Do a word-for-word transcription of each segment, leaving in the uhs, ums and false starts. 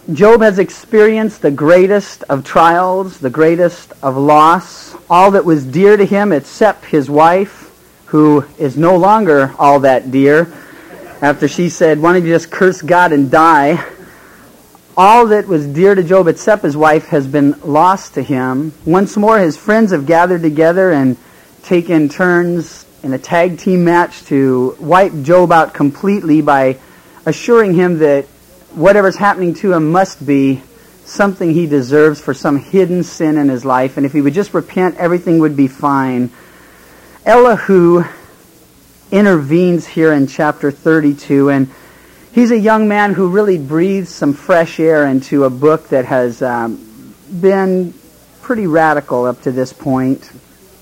Job has experienced the greatest of trials, the greatest of loss, all that was dear to him except his wife, who is no longer all that dear. After she said, why don't you just curse God and die? All that was dear to Job except his wife has been lost to him. Once more his friends have gathered together and taken turns in a tag team match to wipe Job out completely by assuring him that whatever's happening to him must be something he deserves for some hidden sin in his life, and if he would just repent, everything would be fine. Elihu intervenes here in chapter thirty-two, and he's a young man who really breathes some fresh air into a book that has um, been pretty radical up to this point.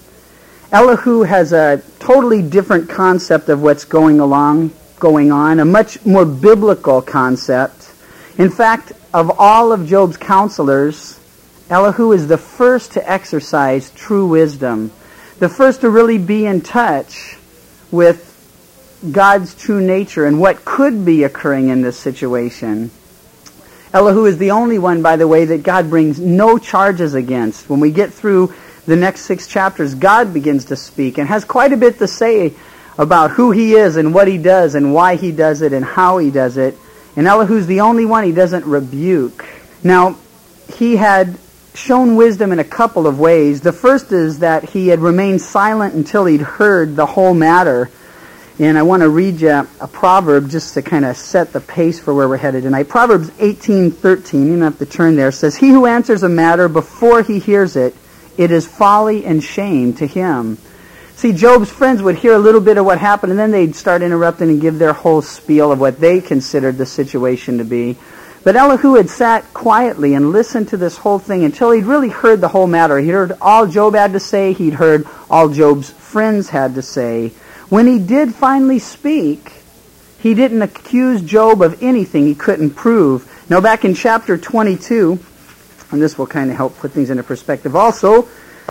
Elihu has a totally different concept of what's going along, going on, a much more biblical concept. In fact, of all of Job's counselors, Elihu is the first to exercise true wisdom, the first to really be in touch with God's true nature and what could be occurring in this situation. Elihu is the only one, by the way, that God brings no charges against. When we get through the next six chapters, God begins to speak and has quite a bit to say about who he is and what he does and why he does it and how he does it. And Elihu's the only one he doesn't rebuke. Now, he had shown wisdom in a couple of ways. The first is that he had remained silent until he'd heard the whole matter. And I want to read you a proverb just to kind of set the pace for where we're headed tonight. Proverbs eighteen thirteen, you don't have to turn there, says, he who answers a matter before he hears it, it is folly and shame to him. See, Job's friends would hear a little bit of what happened, and then they'd start interrupting and give their whole spiel of what they considered the situation to be. But Elihu had sat quietly and listened to this whole thing until he'd really heard the whole matter. He heard all Job had to say. He'd heard all Job's friends had to say. When he did finally speak, he didn't accuse Job of anything he couldn't prove. Now, back in chapter twenty-two, and this will kind of help put things into perspective also,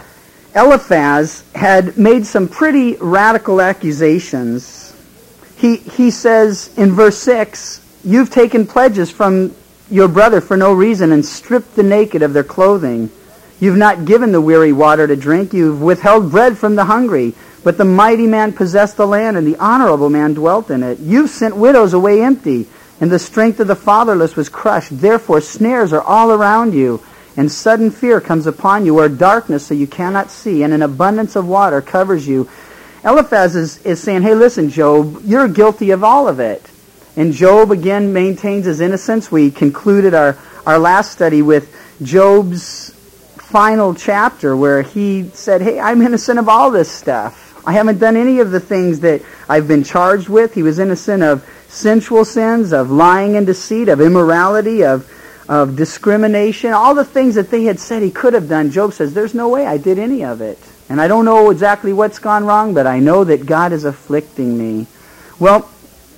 Eliphaz had made some pretty radical accusations. He, he says in verse six, you've taken pledges from your brother for no reason and stripped the naked of their clothing. You've not given the weary water to drink. You've withheld bread from the hungry. But the mighty man possessed the land, and the honorable man dwelt in it. You've sent widows away empty, and the strength of the fatherless was crushed. Therefore snares are all around you, and sudden fear comes upon you, or darkness so you cannot see, and an abundance of water covers you. Eliphaz is, is saying, hey, listen, Job, you're guilty of all of it. And Job, again, maintains his innocence. We concluded our, our last study with Job's final chapter where he said, hey, I'm innocent of all this stuff. I haven't done any of the things that I've been charged with. He was innocent of sensual sins, of lying and deceit, of immorality, of of discrimination, all the things that they had said he could have done. Job says, there's no way I did any of it. And I don't know exactly what's gone wrong, but I know that God is afflicting me. Well,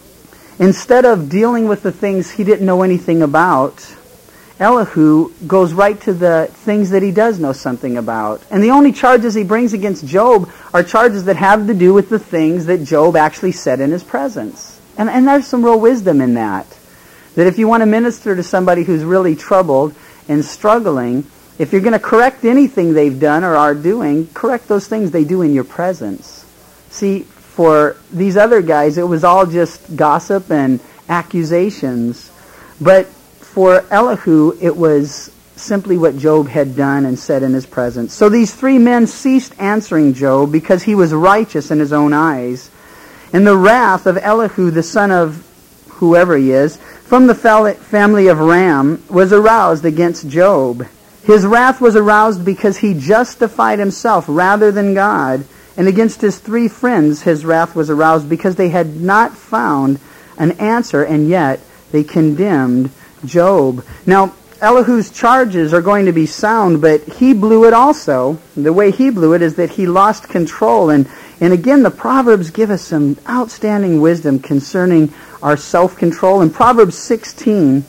instead of dealing with the things he didn't know anything about, Elihu goes right to the things that he does know something about. And the only charges he brings against Job are charges that have to do with the things that Job actually said in his presence. And, and there's some real wisdom in that. That if you want to minister to somebody who's really troubled and struggling, if you're going to correct anything they've done or are doing, correct those things they do in your presence. See, for these other guys, it was all just gossip and accusations. But for Elihu, it was simply what Job had done and said in his presence. So these three men ceased answering Job because he was righteous in his own eyes. And the wrath of Elihu, the son of whoever he is, from the family of Ram, was aroused against Job. His wrath was aroused because he justified himself rather than God. And against his three friends, his wrath was aroused because they had not found an answer, and yet they condemned Job. Now, Elihu's charges are going to be sound, but he blew it also. The way he blew it is that he lost control. And, and again, the Proverbs give us some outstanding wisdom concerning our self-control. In Proverbs sixteen,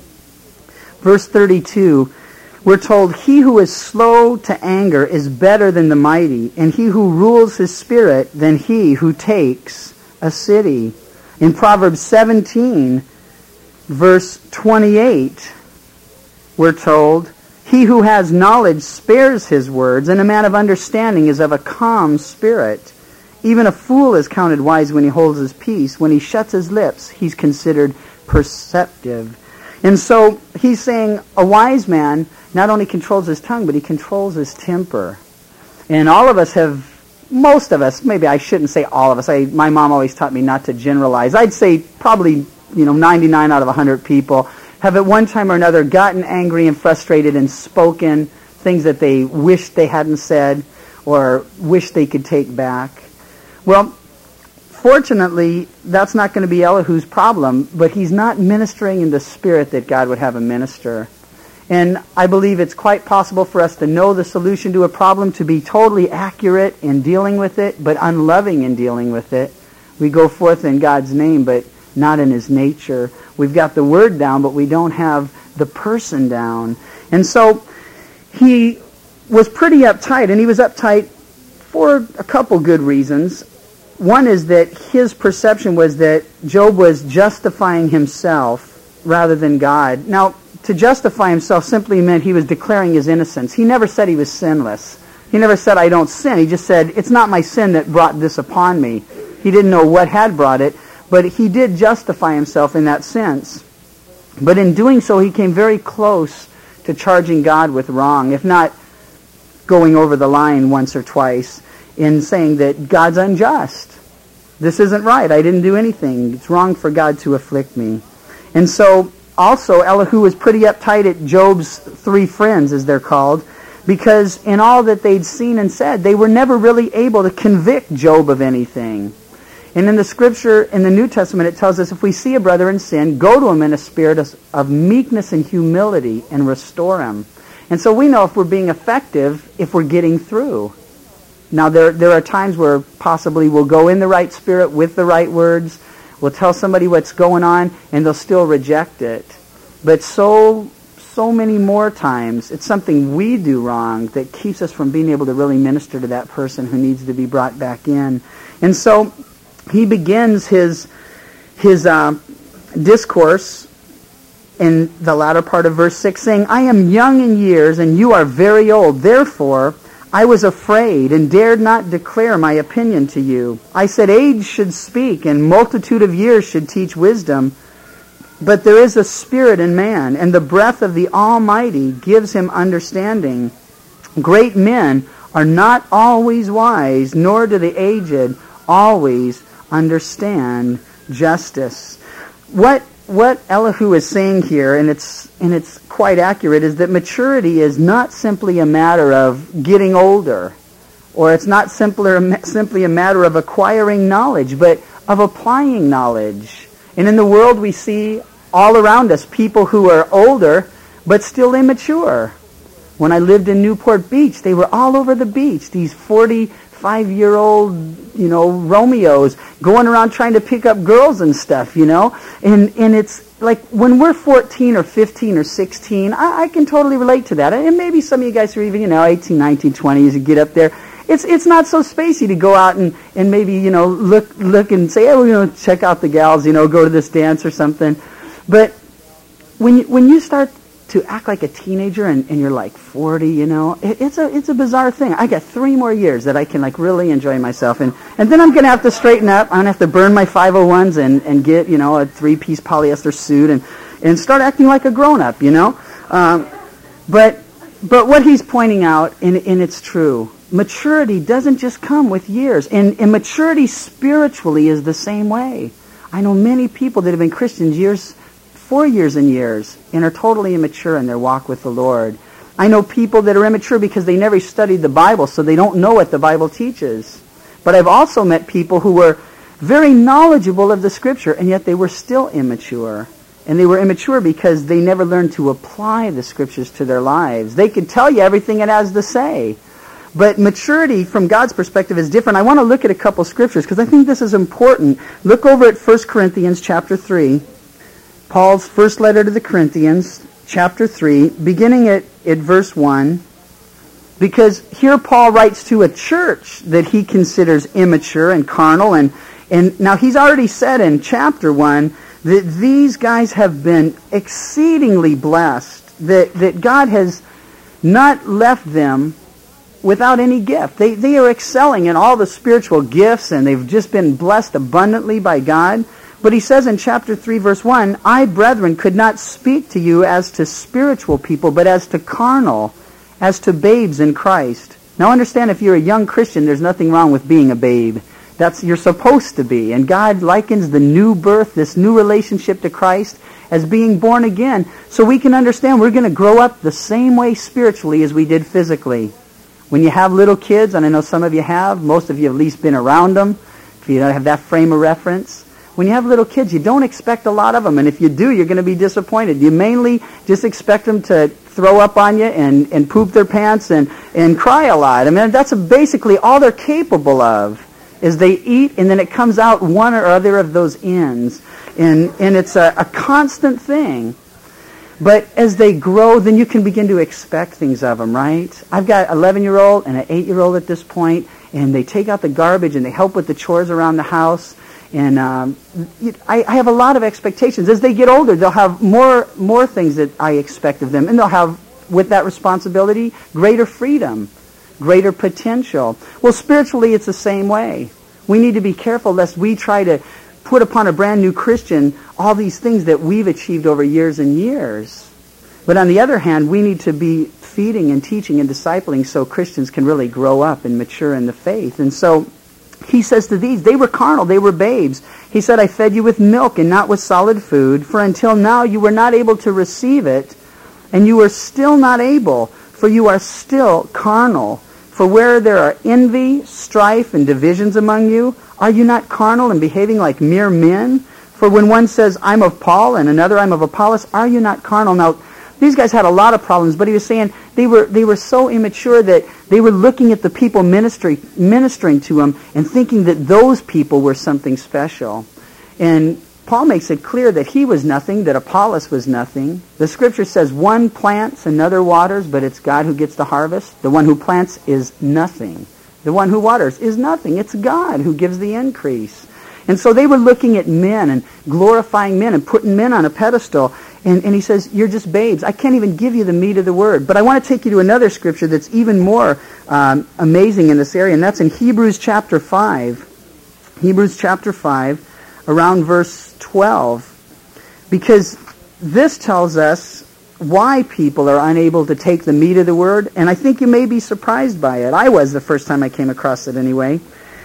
verse thirty-two, we're told, he who is slow to anger is better than the mighty, and he who rules his spirit than he who takes a city. In Proverbs seventeen, verse twenty-eight, we're told, he who has knowledge spares his words, and a man of understanding is of a calm spirit. Even a fool is counted wise when he holds his peace. When he shuts his lips, he's considered perceptive. And so he's saying a wise man not only controls his tongue, but he controls his temper. And all of us have, most of us, maybe I shouldn't say all of us. I, my mom always taught me not to generalize. I'd say probably, you know, ninety-nine out of one hundred people have at one time or another gotten angry and frustrated and spoken things that they wished they hadn't said or wished they could take back. Well, fortunately, that's not going to be Elihu's problem, but he's not ministering in the spirit that God would have him minister. And I believe it's quite possible for us to know the solution to a problem, to be totally accurate in dealing with it, but unloving in dealing with it. We go forth in God's name, but not in His nature. We've got the word down, but we don't have the person down. And so he was pretty uptight, and he was uptight for a couple good reasons. One is that his perception was that Job was justifying himself rather than God. Now, to justify himself simply meant he was declaring his innocence. He never said he was sinless. He never said, I don't sin. He just said, it's not my sin that brought this upon me. He didn't know what had brought it, but he did justify himself in that sense. But in doing so, he came very close to charging God with wrong, if not going over the line once or twice in saying that God's unjust. This isn't right. I didn't do anything. It's wrong for God to afflict me. And so also, Elihu was pretty uptight at Job's three friends, as they're called, because in all that they'd seen and said, they were never really able to convict Job of anything. And in the Scripture, in the New Testament, it tells us if we see a brother in sin, go to him in a spirit of meekness and humility and restore him. And so we know if we're being effective, if we're getting through. Now, there, there are times where possibly we'll go in the right spirit with the right words. We'll tell somebody what's going on, and they'll still reject it. But so, so many more times, it's something we do wrong that keeps us from being able to really minister to that person who needs to be brought back in. And so he begins his, his uh, discourse in the latter part of verse six, saying, I am young in years, and you are very old. Therefore, I was afraid and dared not declare my opinion to you. I said age should speak and multitude of years should teach wisdom. But there is a spirit in man, and the breath of the Almighty gives him understanding. Great men are not always wise, nor do the aged always understand justice. What what Elihu is saying here, and it's and it's quite accurate, is that maturity is not simply a matter of getting older, or it's not simpler, simply a matter of acquiring knowledge, but of applying knowledge. And in the world we see all around us people who are older but still immature. When I lived in Newport Beach, they were all over the beach, these forty-five-year-old, you know, Romeos going around trying to pick up girls and stuff, you know. And and it's like when we're fourteen or fifteen or sixteen, I, I can totally relate to that. And maybe some of you guys are even, you know, eighteen, nineteen, twenty as you get up there. It's it's not so spacey to go out and, and maybe, you know, look look and say, oh, you know, check out the gals, you know, go to this dance or something. But when you, when you start to act like a teenager and, and you're like forty, you know, it, it's a it's a bizarre thing. I got three more years that I can like really enjoy myself, and, and then I'm going to have to straighten up. I'm going to have to burn my five oh ones and, and get, you know, a three-piece polyester suit and, and start acting like a grown-up, you know. Um, but but what he's pointing out, and, and it's true, maturity doesn't just come with years, and, and maturity spiritually is the same way. I know many people that have been Christians years for years and years and are totally immature in their walk with the Lord. I know people that are immature because they never studied the Bible, so they don't know what the Bible teaches. But I've also met people who were very knowledgeable of the Scripture, and yet they were still immature. And they were immature because they never learned to apply the Scriptures to their lives. They could tell you everything it has to say. But maturity from God's perspective is different. I want to look at a couple Scriptures because I think this is important. Look over at First Corinthians chapter three. Paul's first letter to the Corinthians, chapter three, beginning at, at verse one, because here Paul writes to a church that he considers immature and carnal, and, and now he's already said in chapter one that these guys have been exceedingly blessed that, that God has not left them without any gift. They, they are excelling in all the spiritual gifts, and they've just been blessed abundantly by God. But he says in chapter three, verse one, I, brethren, could not speak to you as to spiritual people, but as to carnal, as to babes in Christ. Now understand, if you're a young Christian, there's nothing wrong with being a babe. That's you're supposed to be. And God likens the new birth, this new relationship to Christ, as being born again. So we can understand we're going to grow up the same way spiritually as we did physically. When you have little kids, and I know some of you have, most of you have at least been around them, if you don't have that frame of reference. When you have little kids, you don't expect a lot of them. And if you do, you're going to be disappointed. You mainly just expect them to throw up on you and, and poop their pants and, and cry a lot. I mean, that's basically all they're capable of, is they eat and then it comes out one or other of those ends. And, and it's a, a constant thing. But as they grow, then you can begin to expect things of them, right? I've got an eleven-year-old and an eight-year-old at this point, and they take out the garbage and they help with the chores around the house. And um, I, I have a lot of expectations. As they get older, they'll have more more things that I expect of them. And they'll have, with that responsibility, greater freedom, greater potential. Well, spiritually, it's the same way. We need to be careful lest we try to put upon a brand new Christian all these things that we've achieved over years and years. But on the other hand, we need to be feeding and teaching and discipling so Christians can really grow up and mature in the faith. And so he says to these, they were carnal, they were babes. He said, I fed you with milk and not with solid food, for until now you were not able to receive it, and you are still not able, for you are still carnal. For where there are envy, strife, and divisions among you, are you not carnal and behaving like mere men? For when one says, I'm of Paul, and another, I'm of Apollos, are you not carnal? Now, these guys had a lot of problems, but he was saying they were they were so immature that they were looking at the people ministry, ministering to them and thinking that those people were something special. And Paul makes it clear that he was nothing, that Apollos was nothing. The Scripture says one plants, another waters, but it's God who gets the harvest. The one who plants is nothing. The one who waters is nothing. It's God who gives the increase. And so they were looking at men and glorifying men and putting men on a pedestal. And, and he says, you're just babes. I can't even give you the meat of the word. But I want to take you to another scripture that's even more um, amazing in this area, and that's in Hebrews chapter five. Hebrews chapter five, around verse twelve. Because this tells us why people are unable to take the meat of the word, and I think you may be surprised by it. I was the first time I came across it anyway.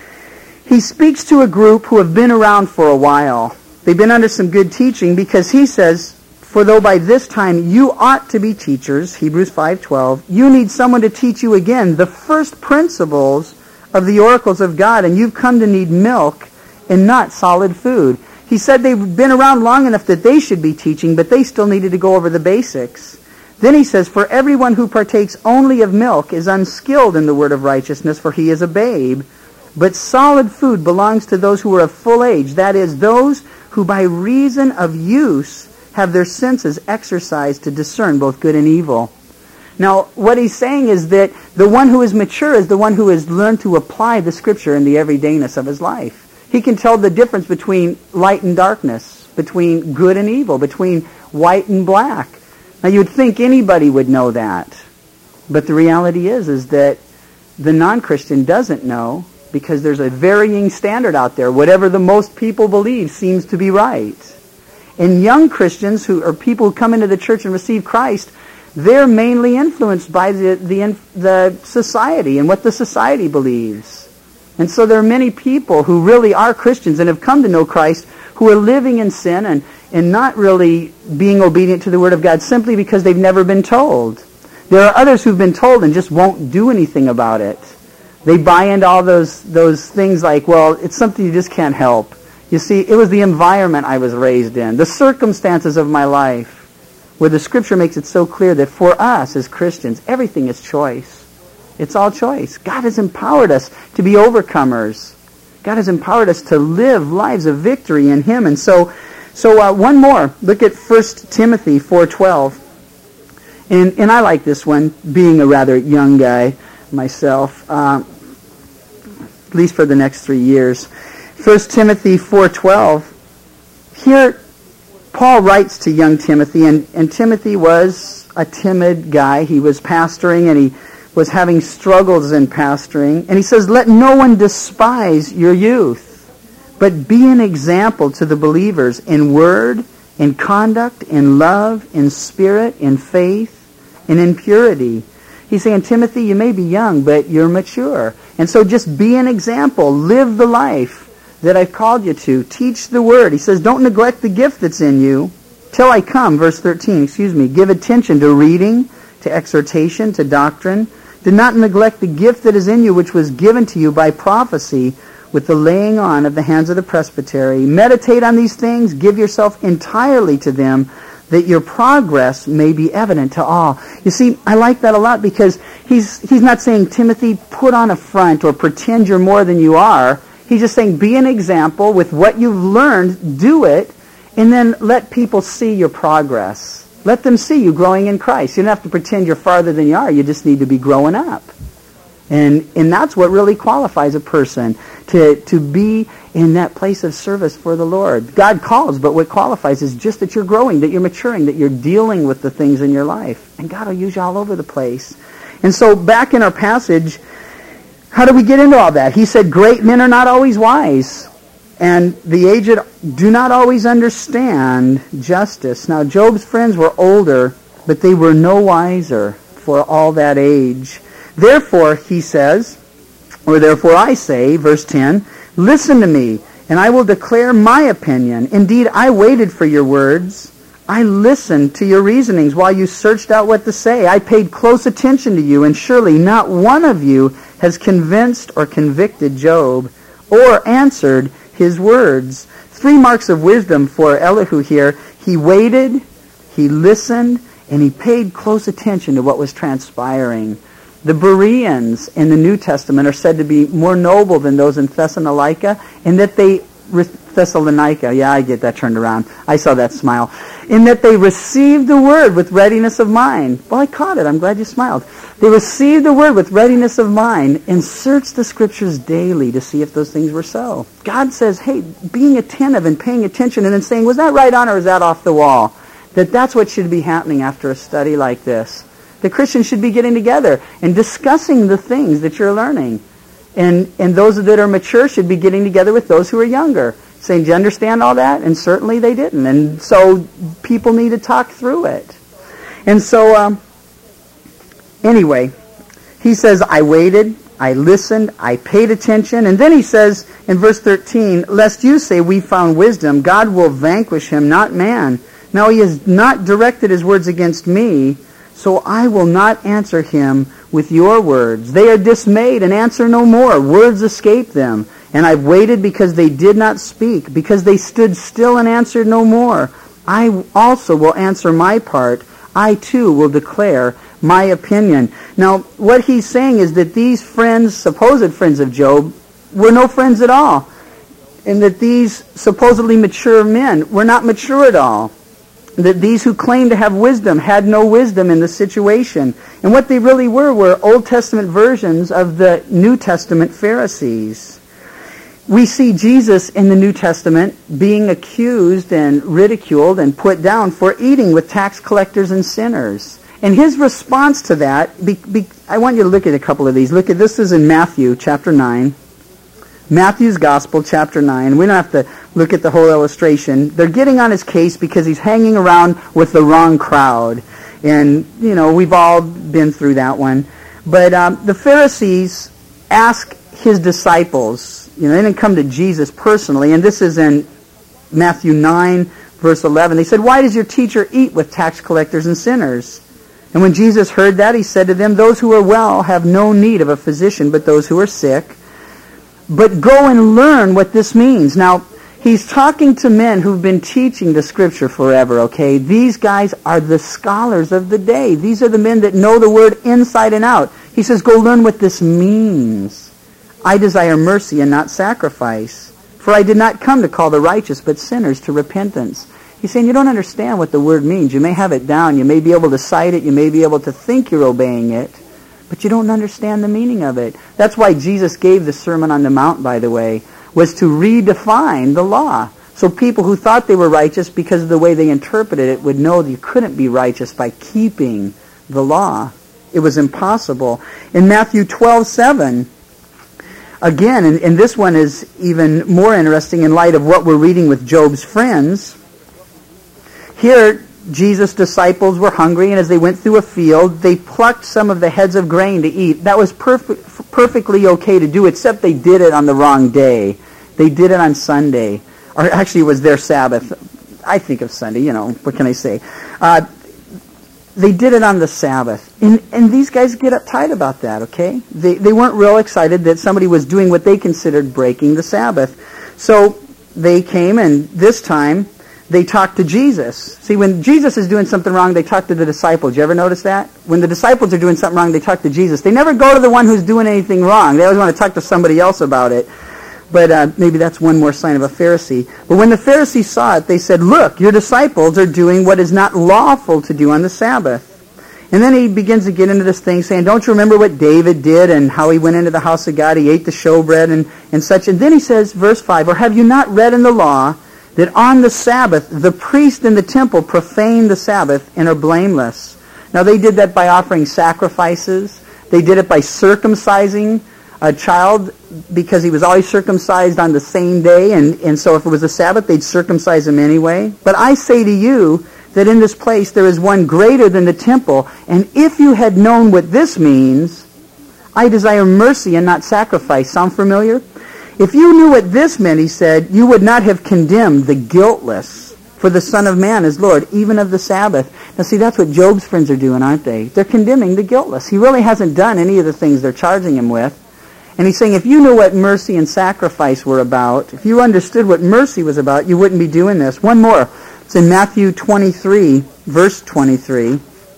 He speaks to a group who have been around for a while. They've been under some good teaching, because he says, for though by this time you ought to be teachers, Hebrews five twelve, you need someone to teach you again the first principles of the oracles of God, and you've come to need milk and not solid food. He said they've been around long enough that they should be teaching, but they still needed to go over the basics. Then he says, for everyone who partakes only of milk is unskilled in the word of righteousness, for he is a babe. But solid food belongs to those who are of full age, that is, those who by reason of use have their senses exercised to discern both good and evil. Now, what he's saying is that the one who is mature is the one who has learned to apply the Scripture in the everydayness of his life. He can tell the difference between light and darkness, between good and evil, between white and black. Now, you'd think anybody would know that. But the reality is, is that the non-Christian doesn't know, because there's a varying standard out there. Whatever the most people believe seems to be right. And young Christians, who are people who come into the church and receive Christ, they're mainly influenced by the, the, the society and what the society believes. And so there are many people who really are Christians and have come to know Christ who are living in sin and, and not really being obedient to the Word of God simply because they've never been told. There are others who've been told and just won't do anything about it. They buy into all those, those things like, well, it's something you just can't help. You see, it was the environment I was raised in, the circumstances of my life, where the Scripture makes it so clear that for us as Christians, everything is choice. It's all choice. God has empowered us to be overcomers. God has empowered us to live lives of victory in Him. And so, so uh, one more. Look at First Timothy four twelve. And, and I like this one, being a rather young guy myself, uh, at least for the next three years. First Timothy four twelve. Here, Paul writes to young Timothy, and, and Timothy was a timid guy. He was pastoring and he was having struggles in pastoring. And he says, let no one despise your youth, but be an example to the believers in word, in conduct, in love, in spirit, in faith, and in purity. He's saying, Timothy, you may be young, but you're mature. And so just be an example. Live the life that I've called you to. Teach the word. He says, don't neglect the gift that's in you till I come. Verse thirteen, excuse me. Give attention to reading, to exhortation, to doctrine. Do not neglect the gift that is in you, which was given to you by prophecy with the laying on of the hands of the presbytery. Meditate on these things. Give yourself entirely to them, that your progress may be evident to all. You see, I like that a lot because he's he's not saying, Timothy, put on a front or pretend you're more than you are. He's just saying, be an example with what you've learned, do it, and then let people see your progress. Let them see you growing in Christ. You don't have to pretend you're farther than you are. You just need to be growing up. And and that's what really qualifies a person to, to be in that place of service for the Lord. God calls, but what qualifies is just that you're growing, that you're maturing, that you're dealing with the things in your life. And God will use you all over the place. And so back in our passage, how do we get into all that? He said, great men are not always wise, and the aged do not always understand justice. Now, Job's friends were older, but they were no wiser for all that age. Therefore, he says, or therefore I say, verse ten, listen to me, and I will declare my opinion. Indeed, I waited for your words. I listened to your reasonings while you searched out what to say. I paid close attention to you, and surely not one of you has convinced or convicted Job or answered his words. Three marks of wisdom for Elihu here. He waited, he listened, and he paid close attention to what was transpiring. The Bereans in the New Testament are said to be more noble than those in Thessalonica, in that they Thessalonica, yeah, I get that turned around. I saw that smile. In that they received the word with readiness of mind. Well, I caught it. I'm glad you smiled. They received the word with readiness of mind and searched the Scriptures daily to see if those things were so. God says, hey, being attentive and paying attention and then saying, was that right on or is that off the wall? That that's what should be happening after a study like this. The Christians should be getting together and discussing the things that you're learning. And and those that are mature should be getting together with those who are younger, saying, do you understand all that? And certainly they didn't. And so people need to talk through it. And so, um, anyway, he says, I waited, I listened, I paid attention. And then he says in verse thirteen, lest you say we found wisdom, God will vanquish him, not man. Now he has not directed his words against me, so I will not answer him with your words. They are dismayed and answer no more. Words escape them. And I've waited because they did not speak, because they stood still and answered no more. I also will answer my part. I too will declare my opinion. Now, what he's saying is that these friends, supposed friends of Job, were no friends at all. And that these supposedly mature men were not mature at all. That these who claimed to have wisdom had no wisdom in the situation. And what they really were were Old Testament versions of the New Testament Pharisees. We see Jesus in the New Testament being accused and ridiculed and put down for eating with tax collectors and sinners. And his response to that, be, be, I want you to look at a couple of these. Look at this is in Matthew chapter nine. Matthew's Gospel, chapter nine. We don't have to look at the whole illustration. They're getting on his case because he's hanging around with the wrong crowd. And, you know, we've all been through that one. But um, the Pharisees ask his disciples, you know, they didn't come to Jesus personally, and this is in Matthew nine, verse eleven. They said, why does your teacher eat with tax collectors and sinners? And when Jesus heard that, he said to them, those who are well have no need of a physician, but those who are sick. But go and learn what this means. Now, he's talking to men who've been teaching the Scripture forever, okay? These guys are the scholars of the day. These are the men that know the Word inside and out. He says, go learn what this means. I desire mercy and not sacrifice. For I did not come to call the righteous, but sinners to repentance. He's saying, you don't understand what the Word means. You may have it down. You may be able to cite it. You may be able to think you're obeying it. But you don't understand the meaning of it. That's why Jesus gave the Sermon on the Mount, by the way, was to redefine the law. So people who thought they were righteous because of the way they interpreted it would know that you couldn't be righteous by keeping the law. It was impossible. In Matthew twelve seven, again, and, and this one is even more interesting in light of what we're reading with Job's friends. Here, Jesus' disciples were hungry, and as they went through a field, they plucked some of the heads of grain to eat. That was perfect, perfectly okay to do, except they did it on the wrong day. They did it on Sunday. Or actually, it was their Sabbath. I think of Sunday, you know, what can I say? Uh, they did it on the Sabbath. And, and these guys get uptight about that, okay? They, they weren't real excited that somebody was doing what they considered breaking the Sabbath. So they came, and this time they talked to Jesus. See, when Jesus is doing something wrong, they talk to the disciples. You ever notice that? When the disciples are doing something wrong, they talk to Jesus. They never go to the one who's doing anything wrong. They always want to talk to somebody else about it. But uh, maybe that's one more sign of a Pharisee. But when the Pharisees saw it, they said, "Look, your disciples are doing what is not lawful to do on the Sabbath." And then he begins to get into this thing saying, "Don't you remember what David did and how he went into the house of God? He ate the showbread and, and such." And then he says, verse five, "Or have you not read in the law that on the Sabbath the priest in the temple profane the Sabbath and are blameless?" Now they did that by offering sacrifices. They did it by circumcising a child because he was always circumcised on the same day, and, and so if it was a Sabbath, they'd circumcise him anyway. But I say to you that in this place there is one greater than the temple, and if you had known what this means, I desire mercy and not sacrifice. Sound familiar? If you knew what this meant, he said, you would not have condemned the guiltless, for the Son of Man is Lord, even of the Sabbath. Now see, that's what Job's friends are doing, aren't they? They're condemning the guiltless. He really hasn't done any of the things they're charging him with. And he's saying, if you knew what mercy and sacrifice were about, if you understood what mercy was about, you wouldn't be doing this. One more. It's in Matthew twenty-three, verse twenty-three,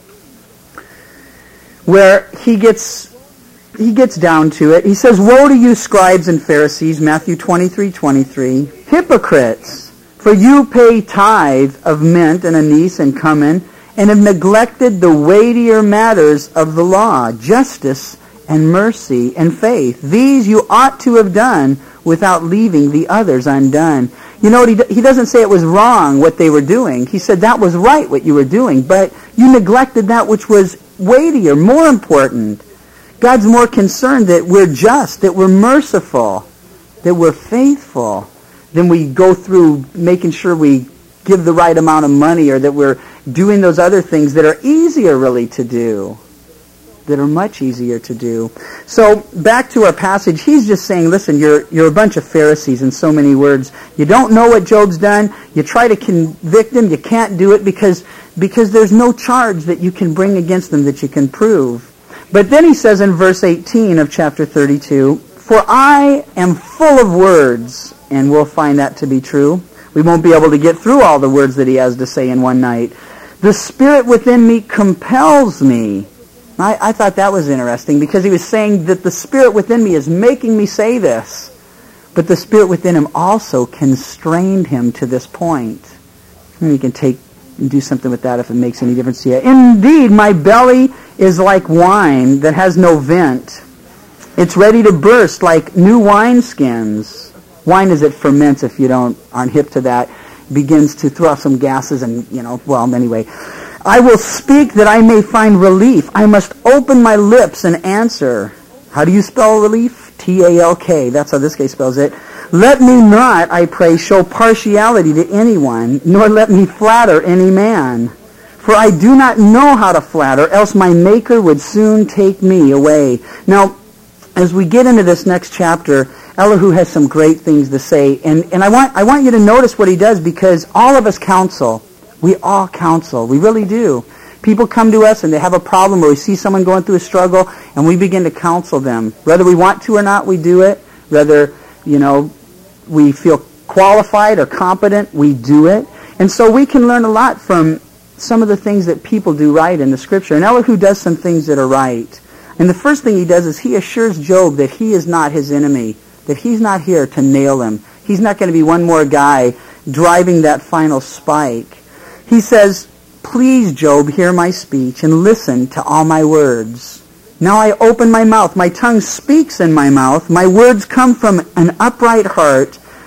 where he gets he gets down to it. He says, "Woe to you, scribes and Pharisees," Matthew twenty-three, twenty-three, "hypocrites, for you pay tithe of mint and anise and cumin, and have neglected the weightier matters of the law, justice and mercy and faith. These you ought to have done without leaving the others undone." You know, he, he doesn't say it was wrong what they were doing. He said that was right what you were doing, but you neglected that which was weightier, more important. God's more concerned that we're just, that we're merciful, that we're faithful, than we go through making sure we give the right amount of money, or that we're doing those other things that are easier really to do. That are much easier to do. So back to our passage, he's just saying, listen, you're you're a bunch of Pharisees in so many words. You don't know what Job's done. You try to convict him. You can't do it because because there's no charge that you can bring against them that you can prove. But then he says in verse eighteen of chapter thirty-two, "For I am full of words," and we'll find that to be true. We won't be able to get through all the words that he has to say in one night. "The Spirit within me compels me." I, I thought that was interesting because he was saying that the Spirit within me is making me say this. But the Spirit within him also constrained him to this point. And you can take and do something with that if it makes any difference to you. "Indeed, my belly is like wine that has no vent. It's ready to burst like new wineskins." Wine, as it ferments, if you don't aren't hip to that, begins to throw off some gases and, you know, well, anyway. "I will speak that I may find relief. I must open my lips and answer." How do you spell relief? T A L K. That's how this guy spells it. "Let me not, I pray, show partiality to anyone, nor let me flatter any man. For I do not know how to flatter, else my Maker would soon take me away." Now, as we get into this next chapter, Elihu has some great things to say. And, and I want I want you to notice what he does, because all of us counsel. We all counsel. We really do. People come to us and they have a problem, or we see someone going through a struggle, and we begin to counsel them. Whether we want to or not, we do it. Whether, you know, we feel qualified or competent, we do it. And so we can learn a lot from some of the things that people do right in the Scripture. And Elihu does some things that are right. And the first thing he does is he assures Job that he is not his enemy, that he's not here to nail him. He's not going to be one more guy driving that final spike. He says, "Please, Job, hear my speech and listen to all my words. Now I open my mouth. My tongue speaks in my mouth. My words come from an upright heart.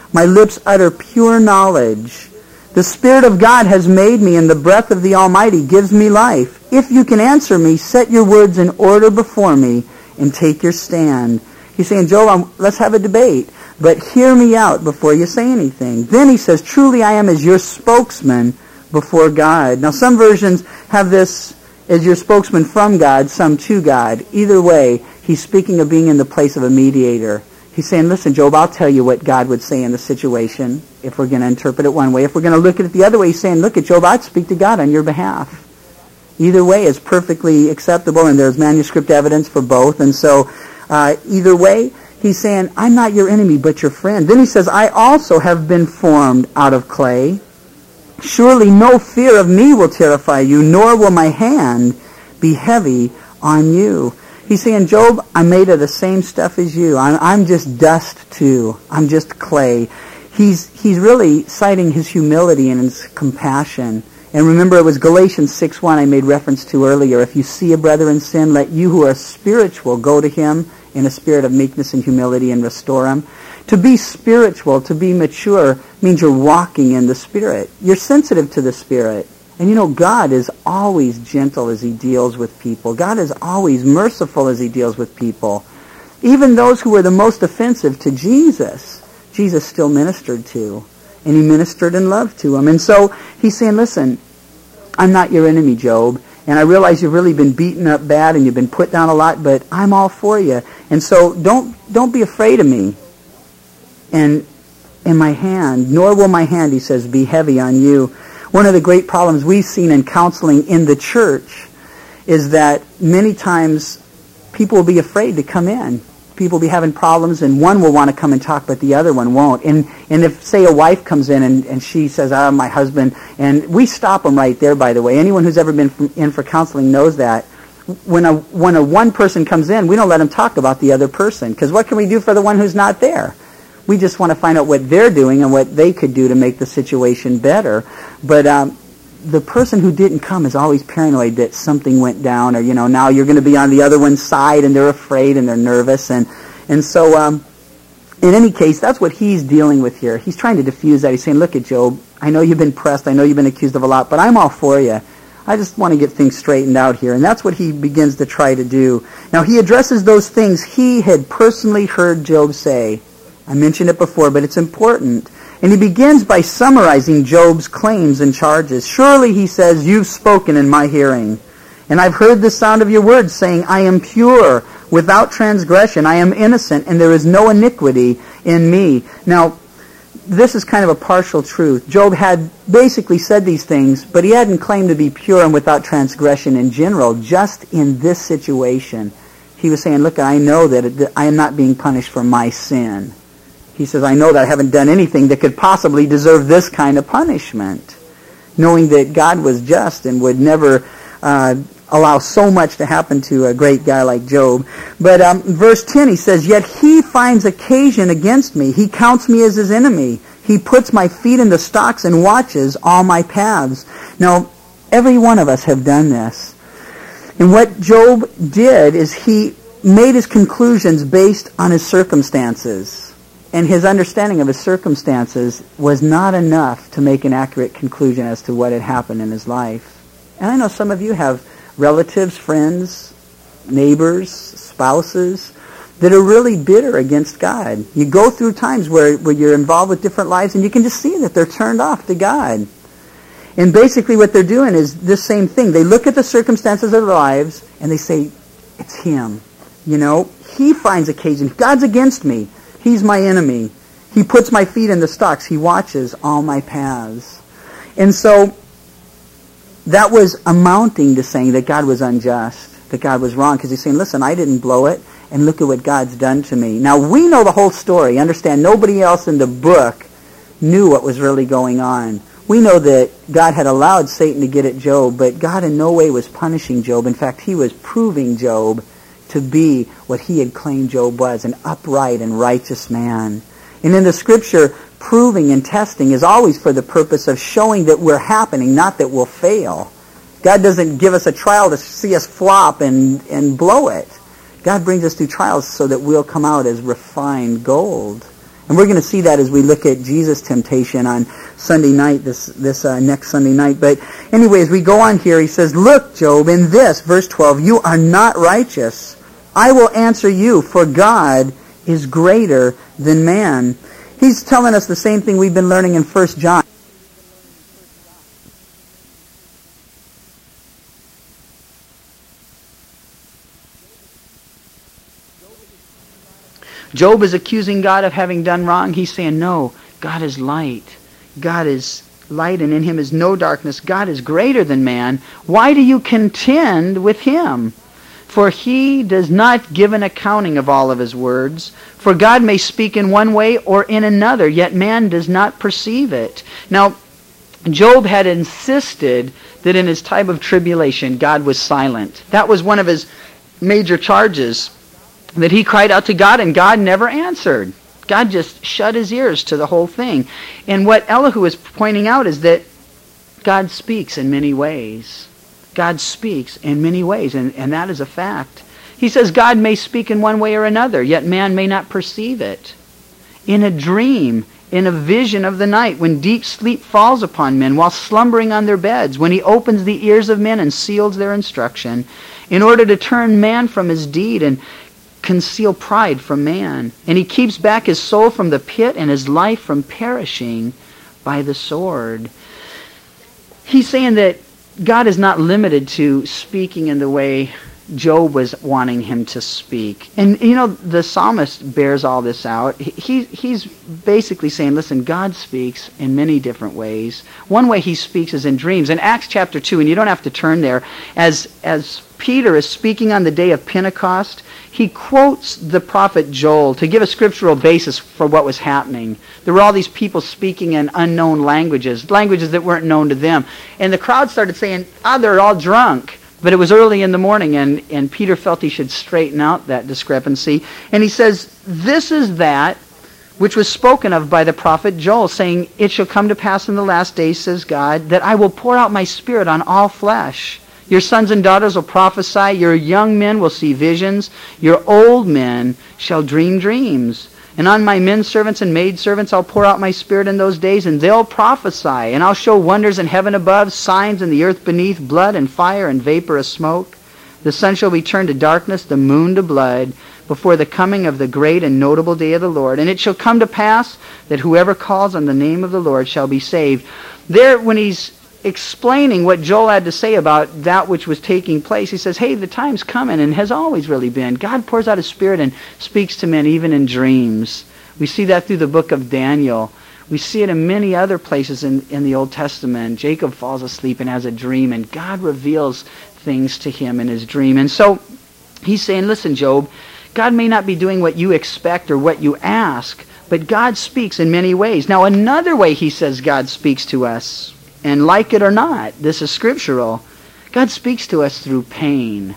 My lips utter pure knowledge. The Spirit of God has made me, and the breath of the Almighty gives me life. If you can answer me, set your words in order before me and take your stand. He's saying, Job, I'm, let's have a debate, but hear me out before you say anything. Then he says, truly I am as your spokesman before God. Now some versions have this as your spokesman from God, some to God. Either way, he's speaking of being in the place of a mediator. He's saying, listen, Job, I'll tell you what God would say in the situation if we're going to interpret it one way. If we're going to look at it the other way, he's saying, look at Job, I'd speak to God on your behalf. Either way is perfectly acceptable, and there's manuscript evidence for both. And so uh, either way, he's saying, I'm not your enemy, but your friend. Then he says, I also have been formed out of clay. Surely no fear of me will terrify you, nor will my hand be heavy on you. He's saying, Job, I'm made of the same stuff as you. I'm, I'm just dust too. I'm just clay. He's, he's really citing his humility and his compassion. And remember, it was Galatians six one I made reference to earlier. If you see a brother in sin, let you who are spiritual go to him in a spirit of meekness and humility and restore him. To be spiritual, to be mature, means you're walking in the Spirit. You're sensitive to the Spirit. And you know, God is always gentle as he deals with people. God is always merciful as he deals with people. Even those who were the most offensive to Jesus, Jesus still ministered to. And he ministered in love to them. And so he's saying, listen, I'm not your enemy, Job. And I realize you've really been beaten up bad and you've been put down a lot, but I'm all for you. And so don't don't be afraid of me. And in my hand, nor will my hand, he says, be heavy on you. One of the great problems we've seen in counseling in the church is that many times people will be afraid to come in. People will be having problems, and one will want to come and talk, but the other one won't. And and if, say, a wife comes in and, and she says, oh, my husband, and we stop them right there, by the way. Anyone who's ever been from, in for counseling knows that. When a, when a one person comes in, we don't let them talk about the other person, because what can we do for the one who's not there? We just want to find out what they're doing and what they could do to make the situation better. But um, the person who didn't come is always paranoid that something went down, or, you know, now you're going to be on the other one's side, and they're afraid and they're nervous. And, and so um, in any case, that's what he's dealing with here. He's trying to diffuse that. He's saying, look at Job, I know you've been pressed, I know you've been accused of a lot, but I'm all for you. I just want to get things straightened out here. And that's what he begins to try to do. Now, he addresses those things he had personally heard Job say. I mentioned it before, but it's important. And he begins by summarizing Job's claims and charges. Surely, he says, you've spoken in my hearing, and I've heard the sound of your words, saying, I am pure, without transgression. I am innocent, and there is no iniquity in me. Now, this is kind of a partial truth. Job had basically said these things, but he hadn't claimed to be pure and without transgression in general, just in this situation. He was saying, look, I know that, it, that I am not being punished for my sin. He says, I know that I haven't done anything that could possibly deserve this kind of punishment. Knowing that God was just and would never uh, allow so much to happen to a great guy like Job. But um, verse ten, he says, yet he finds occasion against me. He counts me as his enemy. He puts my feet in the stocks and watches all my paths. Now, every one of us have done this. And what Job did is he made his conclusions based on his circumstances. And his understanding of his circumstances was not enough to make an accurate conclusion as to what had happened in his life. And I know some of you have relatives, friends, neighbors, spouses that are really bitter against God. You go through times where, where you're involved with different lives, and you can just see that they're turned off to God. And basically what they're doing is this same thing. They look at the circumstances of their lives, and they say, it's him. You know, he finds occasion. God's against me. He's my enemy. He puts my feet in the stocks. He watches all my paths. And so that was amounting to saying that God was unjust, that God was wrong, because he's saying, listen, I didn't blow it, and look at what God's done to me. Now, we know the whole story. Understand, nobody else in the book knew what was really going on. We know that God had allowed Satan to get at Job, but God in no way was punishing Job. In fact, he was proving Job to be what he had claimed Job was, an upright and righteous man. And in the Scripture, proving and testing is always for the purpose of showing that we're happening, not that we'll fail. God doesn't give us a trial to see us flop and, and blow it. God brings us through trials so that we'll come out as refined gold. And we're going to see that as we look at Jesus' temptation on Sunday night, this this uh, next Sunday night. But anyway, as we go on here, he says, look, Job, in this, verse twelve, you are not righteous. I will answer you, for God is greater than man. He's telling us the same thing we've been learning in First John. Job is accusing God of having done wrong. He's saying, no, God is light. God is light, and in him is no darkness. God is greater than man. Why do you contend with him? For he does not give an accounting of all of his words. For God may speak in one way or in another, yet man does not perceive it. Now, Job had insisted that in his time of tribulation, God was silent. That was one of his major charges, that he cried out to God and God never answered. God just shut his ears to the whole thing. And what Elihu is pointing out is that God speaks in many ways. God speaks in many ways, and, and that is a fact. He says God may speak in one way or another, yet man may not perceive it. In a dream, in a vision of the night, when deep sleep falls upon men while slumbering on their beds, when he opens the ears of men and seals their instruction, in order to turn man from his deed and conceal pride from man. And he keeps back his soul from the pit and his life from perishing by the sword. He's saying that God is not limited to speaking in the way Job was wanting him to speak. And, you know, the psalmist bears all this out. He, he's basically saying, listen, God speaks in many different ways. One way he speaks is in dreams. In Acts chapter two, and you don't have to turn there, as, as Peter is speaking on the day of Pentecost, he quotes the prophet Joel to give a scriptural basis for what was happening. There were all these people speaking in unknown languages, languages that weren't known to them. And the crowd started saying, ah, they're all drunk. But it was early in the morning, and, and Peter felt he should straighten out that discrepancy. And he says, this is that which was spoken of by the prophet Joel, saying, it shall come to pass in the last days, says God, that I will pour out my spirit on all flesh. Your sons and daughters will prophesy, your young men will see visions, your old men shall dream dreams. And on my men servants and maid servants I'll pour out my spirit in those days, and they'll prophesy. And I'll show wonders in heaven above, signs in the earth beneath, blood and fire and vapor of smoke. The sun shall be turned to darkness, the moon to blood, before the coming of the great and notable day of the Lord. And it shall come to pass that whoever calls on the name of the Lord shall be saved. There, when he's explaining what Joel had to say about that which was taking place, he says, hey, the time's coming, and has always really been. God pours out his spirit and speaks to men even in dreams. We see that through the book of Daniel. We see it in many other places in, in the Old Testament. Jacob falls asleep and has a dream, and God reveals things to him in his dream. And so he's saying, listen, Job, God may not be doing what you expect or what you ask, but God speaks in many ways. Now, another way he says God speaks to us, and like it or not, this is scriptural, God speaks to us through pain.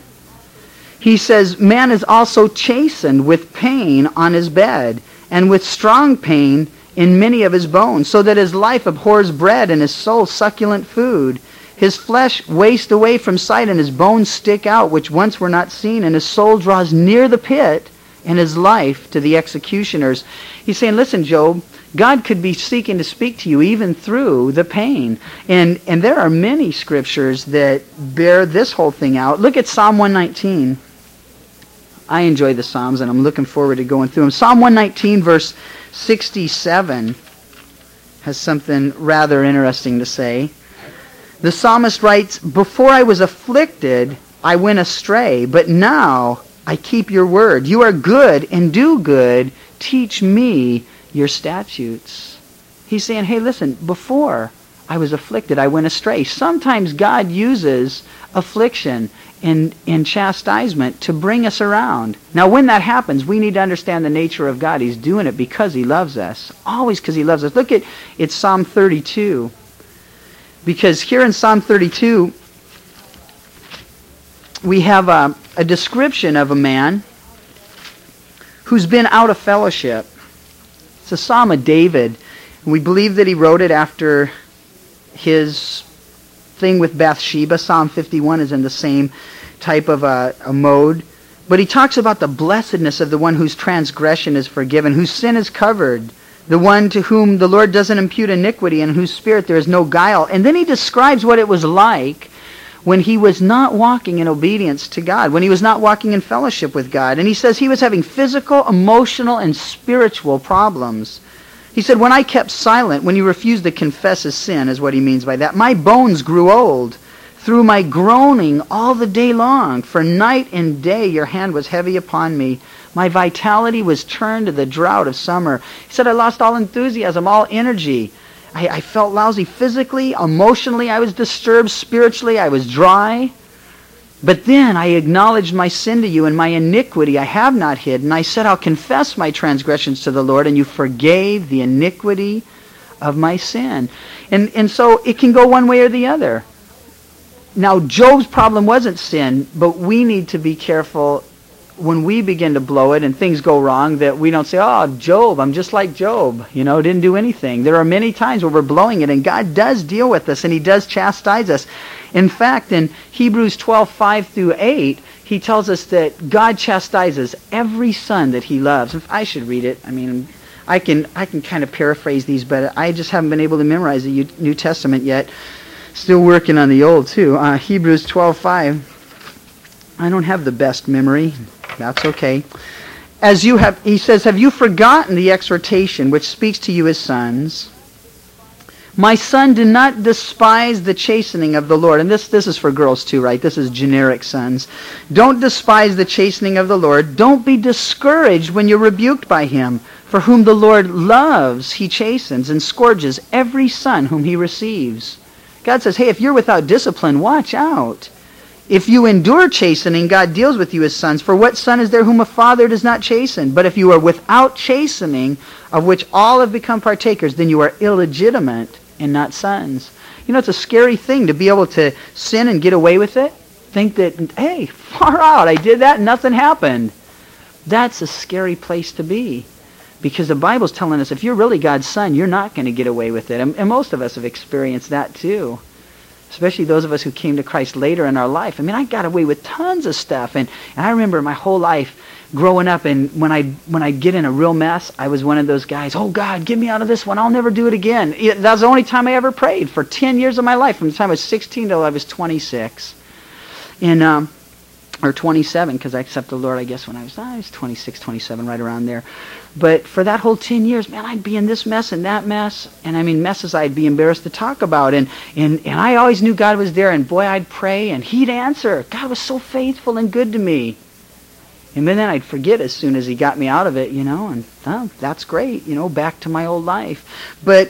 He says, man is also chastened with pain on his bed, and with strong pain in many of his bones, so that his life abhors bread, and his soul succulent food. His flesh wastes away from sight, and his bones stick out, which once were not seen, and his soul draws near the pit, and his life to the executioners. He's saying, listen, Job, God could be seeking to speak to you even through the pain. And and there are many scriptures that bear this whole thing out. Look at Psalm one nineteen. I enjoy the Psalms, and I'm looking forward to going through them. Psalm one nineteen, verse sixty-seven, has something rather interesting to say. The psalmist writes, before I was afflicted, I went astray, but now I keep your word. You are good and do good. Teach me your statutes. He's saying, hey, listen, before I was afflicted, I went astray. Sometimes God uses affliction and, and chastisement to bring us around. Now, when that happens, we need to understand the nature of God. He's doing it because he loves us. Always because he loves us. Look at it's Psalm thirty-two. Because here in Psalm thirty-two, we have a, a description of a man who's been out of fellowship. It's a Psalm of David. We believe that he wrote it after his thing with Bathsheba. Psalm fifty-one is in the same type of a, a mode. But he talks about the blessedness of the one whose transgression is forgiven, whose sin is covered. the one to whom the Lord doesn't impute iniquity and in whose spirit there is no guile. And then he describes what it was like when he was not walking in obedience to God, when he was not walking in fellowship with God. And he says he was having physical, emotional, and spiritual problems. He said, when I kept silent, when he refused to confess his sin, is what he means by that, my bones grew old through my groaning all the day long. For night and day your hand was heavy upon me. My vitality was turned to the drought of summer. He said, I lost all enthusiasm, all energy. I, I felt lousy physically, emotionally. I was disturbed spiritually. I was dry. But then I acknowledged my sin to you and my iniquity I have not hid. And I said, I'll confess my transgressions to the Lord, and you forgave the iniquity of my sin. And, and so it can go one way or the other. Now, Job's problem wasn't sin, but we need to be careful when we begin to blow it and things go wrong that we don't say, oh, Job, I'm just like Job, you know, didn't do anything. There are many times where we're blowing it, and God does deal with us, and he does chastise us. In fact, in Hebrews twelve, five through eight, he tells us that God chastises every son that he loves. If I should read it, I mean, I can I can kind of paraphrase these, but I just haven't been able to memorize the New Testament yet. Still working on the Old, too. Uh, Hebrews twelve, five. I don't have the best memory. That's okay. As you have, he says, have you forgotten the exhortation which speaks to you as sons? My son, do not despise the chastening of the Lord. And this, this is for girls too, right? This is generic sons. Don't despise the chastening of the Lord. Don't be discouraged when you're rebuked by him. For whom the Lord loves, he chastens and scourges every son whom he receives. God says, hey, if you're without discipline, watch out. If you endure chastening, God deals with you as sons. For what son is there whom a father does not chasten? But if you are without chastening, of which all have become partakers, then you are illegitimate and not sons. You know, it's a scary thing to be able to sin and get away with it. Think that, hey, far out, I did that and nothing happened. That's a scary place to be. Because the Bible's telling us if you're really God's son, you're not going to get away with it. And, and most of us have experienced that too. Especially those of us who came to Christ later in our life. I mean, I got away with tons of stuff. And, and I remember my whole life growing up, and when I when I'd get in a real mess, I was one of those guys, oh, God, get me out of this one. I'll never do it again. It, that was the only time I ever prayed for ten years of my life, from the time I was sixteen till I was twenty-six. And, um, or twenty-seven, because I accepted the Lord, I guess, when I was, I was twenty-six, twenty-seven, right around there. But for that whole ten years, man, I'd be in this mess and that mess. And I mean, messes I'd be embarrassed to talk about. And, and, and I always knew God was there. And boy, I'd pray and he'd answer. God was so faithful and good to me. And then I'd forget as soon as he got me out of it, you know. And oh, that's great, you know, back to my old life. But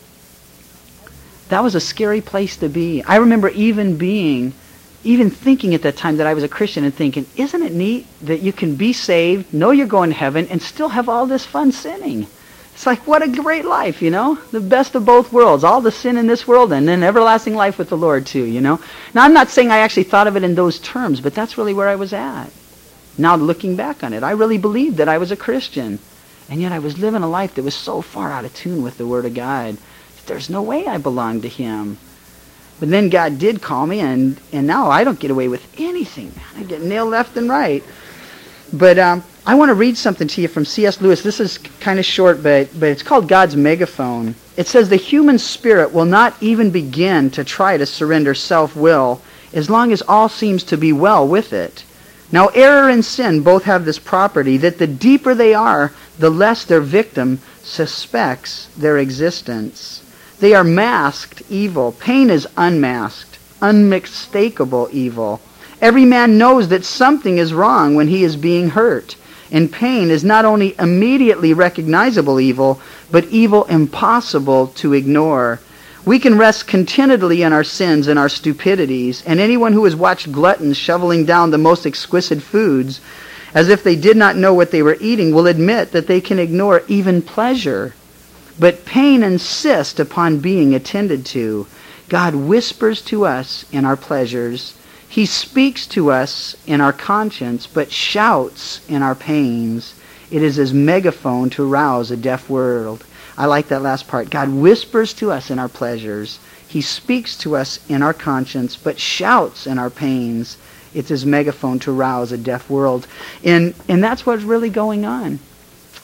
that was a scary place to be. I remember even being... even thinking at that time that I was a Christian and thinking, isn't it neat that you can be saved, know you're going to heaven, and still have all this fun sinning? It's like, what a great life, you know? The best of both worlds. All the sin in this world and then everlasting life with the Lord too, you know? Now, I'm not saying I actually thought of it in those terms, but that's really where I was at. Now, looking back on it, I really believed that I was a Christian. And yet I was living a life that was so far out of tune with the Word of God that there's no way I belonged to him. But then God did call me, and, and now I don't get away with anything. I get nailed left and right. But um, I want to read something to you from C S Lewis. This is kind of short, but, but it's called God's Megaphone. It says, the human spirit will not even begin to try to surrender self-will as long as all seems to be well with it. Now, error and sin both have this property, that the deeper they are, the less their victim suspects their existence. They are masked evil. Pain is unmasked, unmistakable evil. Every man knows that something is wrong when he is being hurt. And pain is not only immediately recognizable evil, but evil impossible to ignore. We can rest contentedly in our sins and our stupidities, and anyone who has watched gluttons shoveling down the most exquisite foods as if they did not know what they were eating will admit that they can ignore even pleasure. But pain insists upon being attended to. God whispers to us in our pleasures. He speaks to us in our conscience, but shouts in our pains. It is his megaphone to rouse a deaf world. I like that last part. God whispers to us in our pleasures. He speaks to us in our conscience, but shouts in our pains. It's his megaphone to rouse a deaf world. And, and that's what's really going on.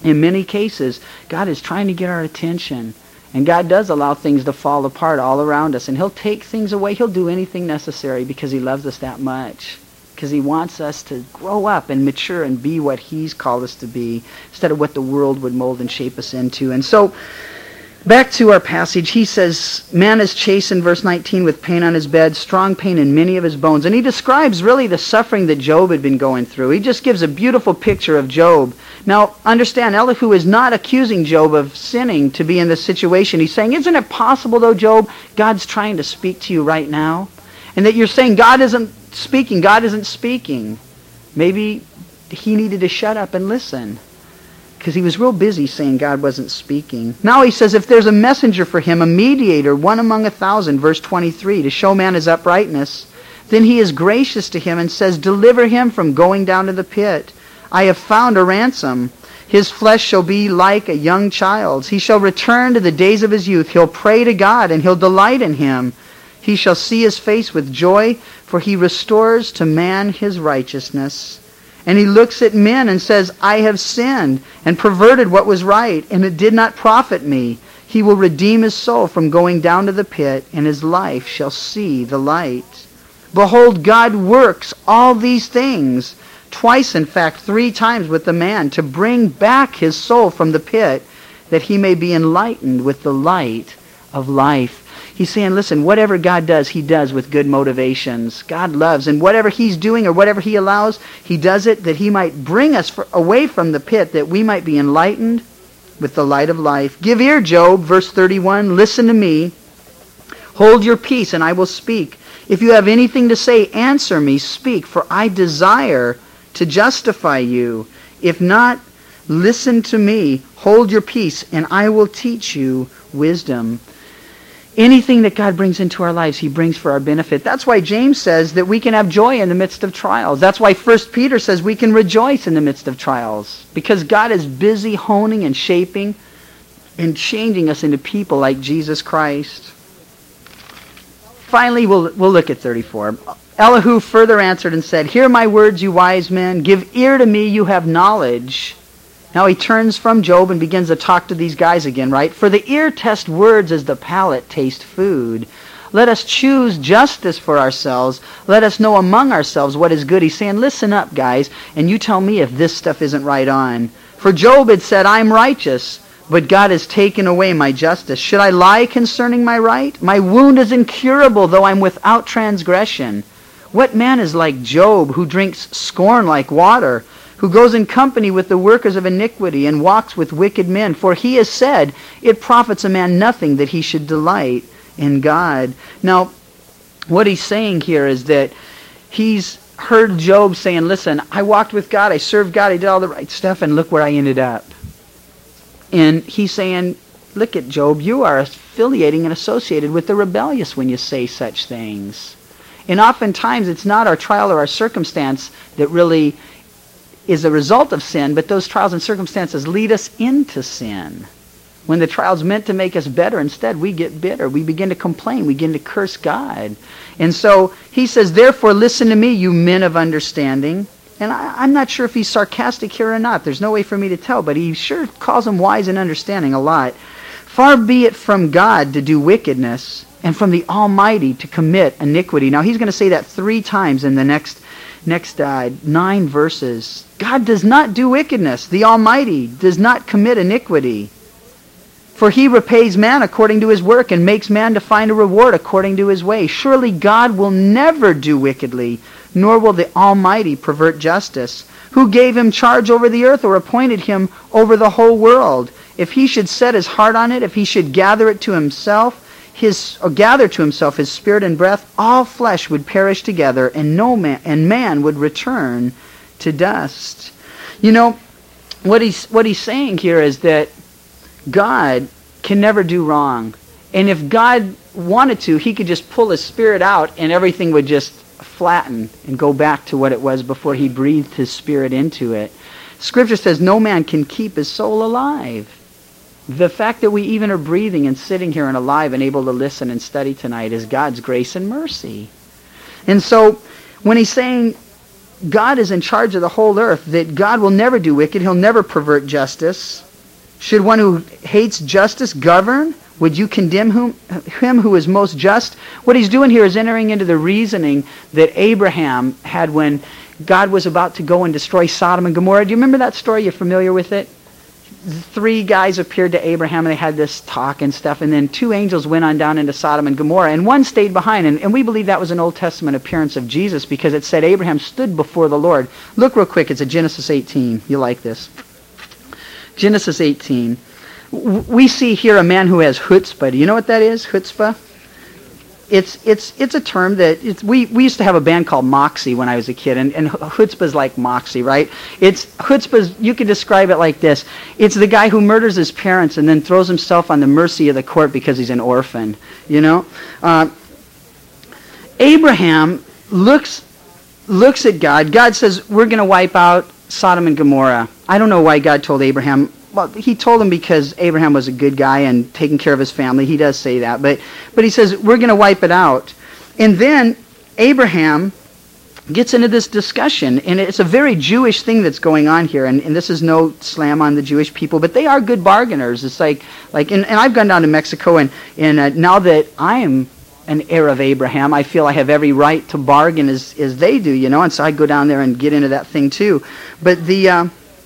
In many cases, God is trying to get our attention. And God does allow things to fall apart all around us. And He'll take things away. He'll do anything necessary because He loves us that much. Because He wants us to grow up and mature and be what He's called us to be instead of what the world would mold and shape us into. And so, back to our passage, he says, man is chastened, verse nineteen, with pain on his bed, strong pain in many of his bones. And he describes really the suffering that Job had been going through. He just gives a beautiful picture of Job. Now, understand, Elihu is not accusing Job of sinning to be in this situation. He's saying, isn't it possible, though, Job, God's trying to speak to you right now? And that you're saying God isn't speaking, God isn't speaking. Maybe he needed to shut up and listen. Because he was real busy saying God wasn't speaking. Now he says, if there's a messenger for him, a mediator, one among a thousand, verse twenty-three, to show man his uprightness, then he is gracious to him and says, deliver him from going down to the pit. I have found a ransom. His flesh shall be like a young child's. He shall return to the days of his youth. He'll pray to God, and he'll delight in him. He shall see his face with joy, for he restores to man his righteousness. And he looks at men and says, I have sinned and perverted what was right, and it did not profit me. He will redeem his soul from going down to the pit, and his life shall see the light. Behold, God works all these things, twice, in fact, three times with the man, to bring back his soul from the pit, that he may be enlightened with the light of life. He's saying, listen, whatever God does, he does with good motivations. God loves, and whatever he's doing or whatever he allows, he does it that he might bring us for, away from the pit, that we might be enlightened with the light of life. Give ear, Job, verse thirty-one, listen to me. Hold your peace, and I will speak. If you have anything to say, answer me, speak, for I desire to justify you. If not, listen to me. Hold your peace, and I will teach you wisdom. Anything that God brings into our lives, he brings for our benefit. That's why James says that we can have joy in the midst of trials. That's why First Peter says we can rejoice in the midst of trials. Because God is busy honing and shaping and changing us into people like Jesus Christ. Finally, we'll, we'll look at thirty-four. Elihu further answered and said, hear my words, you wise men. Give ear to me, you have knowledge. Now he turns from Job and begins to talk to these guys again, right? For the ear tests words as the palate tastes food. Let us choose justice for ourselves. Let us know among ourselves what is good. He's saying, listen up, guys, and you tell me if this stuff isn't right on. For Job had said, I'm righteous, but God has taken away my justice. Should I lie concerning my right? My wound is incurable, though I'm without transgression. What man is like Job, who drinks scorn like water, who goes in company with the workers of iniquity and walks with wicked men? For he has said, it profits a man nothing that he should delight in God. Now, what he's saying here is that he's heard Job saying, listen, I walked with God, I served God, I did all the right stuff, and look where I ended up. And he's saying, look at Job, you are affiliating and associated with the rebellious when you say such things. And oftentimes it's not our trial or our circumstance that really is a result of sin, but those trials and circumstances lead us into sin. When the trial's meant to make us better, instead we get bitter. We begin to complain. We begin to curse God. And so he says, therefore listen to me, you men of understanding. And I, I'm not sure if he's sarcastic here or not. There's no way for me to tell, but he sure calls them wise and understanding a lot. Far be it from God to do wickedness, and from the Almighty to commit iniquity. Now he's going to say that three times in the next Next uh, nine verses. God does not do wickedness. The Almighty does not commit iniquity. For he repays man according to his work and makes man to find a reward according to his way. Surely God will never do wickedly, nor will the Almighty pervert justice. Who gave him charge over the earth or appointed him over the whole world? If he should set his heart on it, if he should gather it to himself, His, or gather to himself his spirit and breath, all flesh would perish together, and no man and man would return to dust. You know, what he's what he's saying here is that God can never do wrong. And if God wanted to, he could just pull his spirit out and everything would just flatten and go back to what it was before he breathed his spirit into it. Scripture says no man can keep his soul alive. The fact that we even are breathing and sitting here and alive and able to listen and study tonight is God's grace and mercy. And so when he's saying God is in charge of the whole earth, that God will never do wicked, he'll never pervert justice. Should one who hates justice govern? Would you condemn whom, him who is most just? What he's doing here is entering into the reasoning that Abraham had when God was about to go and destroy Sodom and Gomorrah. Do you remember that story? You're familiar with it? Three guys appeared to Abraham and they had this talk and stuff, and then two angels went on down into Sodom and Gomorrah, and one stayed behind, and, and we believe that was an Old Testament appearance of Jesus because it said Abraham stood before the Lord. Look real quick, it's at Genesis eighteen. You like this. Genesis eighteen. We see here a man who has chutzpah. Do you know what that is, chutzpah? It's it's it's a term that it's, we we used to have a band called Moxie when I was a kid, and, and chutzpah is like Moxie, right? It's chutzpah. You could describe it like this: it's the guy who murders his parents and then throws himself on the mercy of the court because he's an orphan. You know, uh, Abraham looks looks at God. God says, "We're going to wipe out Sodom and Gomorrah." I don't know why God told Abraham. Well, he told him because Abraham was a good guy and taking care of his family. He does say that. But but he says, we're going to wipe it out. And then Abraham gets into this discussion. And it's a very Jewish thing that's going on here. And, and this is no slam on the Jewish people. But they are good bargainers. It's like, like and, and I've gone down to Mexico. And, and uh, now that I am an heir of Abraham, I feel I have every right to bargain as, as they do, you know. And so I go down there and get into that thing too. But the... Uh,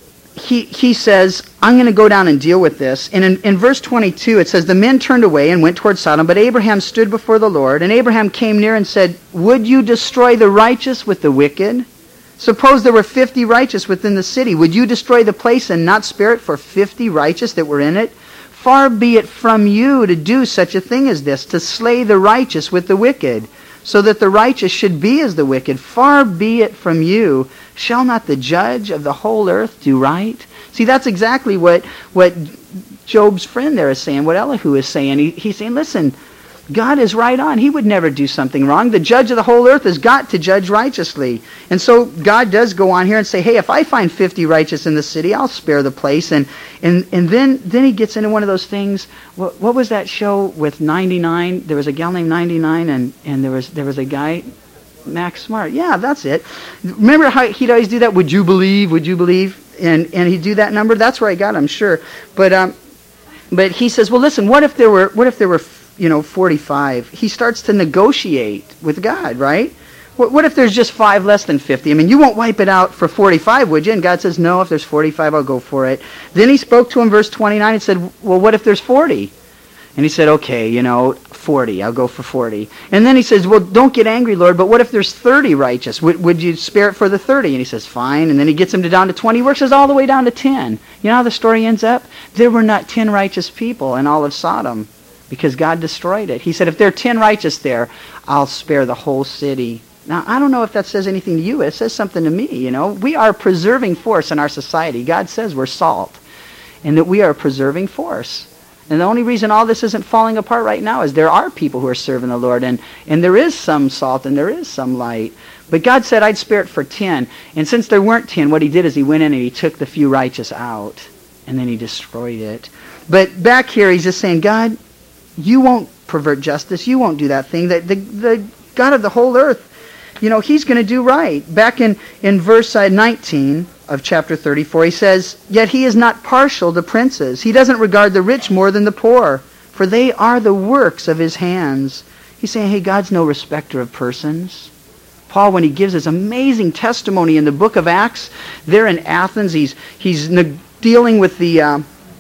He he says, I'm going to go down and deal with this. And in, in verse twenty-two, it says, the men turned away and went toward Sodom, but Abraham stood before the Lord. And Abraham came near and said, would you destroy the righteous with the wicked? Suppose there were fifty righteous within the city. Would you destroy the place and not spare it for fifty righteous that were in it? Far be it from you to do such a thing as this, to slay the righteous with the wicked, so that the righteous should be as the wicked. Far be it from you. Shall not the judge of the whole earth do right? See, that's exactly what, what Job's friend there is saying, what Elihu is saying. He, he's saying, listen, God is right on. He would never do something wrong. The judge of the whole earth has got to judge righteously. And so God does go on here and say, hey, if I find fifty righteous in the city, I'll spare the place. And and, and then, then he gets into one of those things. What, what was that show with ninety-nine? There was a gal named ninety-nine, and, and there was there was a guy... Max Smart. Yeah, that's it. Remember how he'd always do that? Would you believe? Would you believe? And and he'd do that number. That's where I got it, I'm sure. But um, but he says, well, listen. What if there were? What if there were? You know, forty-five. He starts to negotiate with God, right? What, what if there's just five less than fifty? I mean, you won't wipe it out for forty-five, would you? And God says, no. If there's forty-five, I'll go for it. Then he spoke to him, verse twenty-nine, and said, well, what if there's forty? And he said, okay, you know, forty. I'll go for forty. And then he says, well, don't get angry, Lord, but what if there's thirty righteous? Would, would you spare it for the thirty? And he says, fine. And then he gets him to down to twenty. He works us all the way down to ten. You know how the story ends up? There were not ten righteous people in all of Sodom because God destroyed it. He said, if there are ten righteous there, I'll spare the whole city. Now, I don't know if that says anything to you. It says something to me, you know. We are a preserving force in our society. God says we're salt and that we are a preserving force. And the only reason all this isn't falling apart right now is there are people who are serving the Lord, and, and there is some salt and there is some light. But God said, I'd spare it for ten. And since there weren't ten, what he did is he went in and he took the few righteous out, and then he destroyed it. But back here, he's just saying, God, you won't pervert justice. You won't do that thing. The, the, the God of the whole earth, you know, he's going to do right. Back in, in verse nineteen of chapter thirty-four, he says, yet he is not partial to princes. He doesn't regard the rich more than the poor, for they are the works of his hands. He's saying, hey, God's no respecter of persons. Paul, when he gives his amazing testimony in the book of Acts, there in Athens, he's he's ne- dealing with the uh,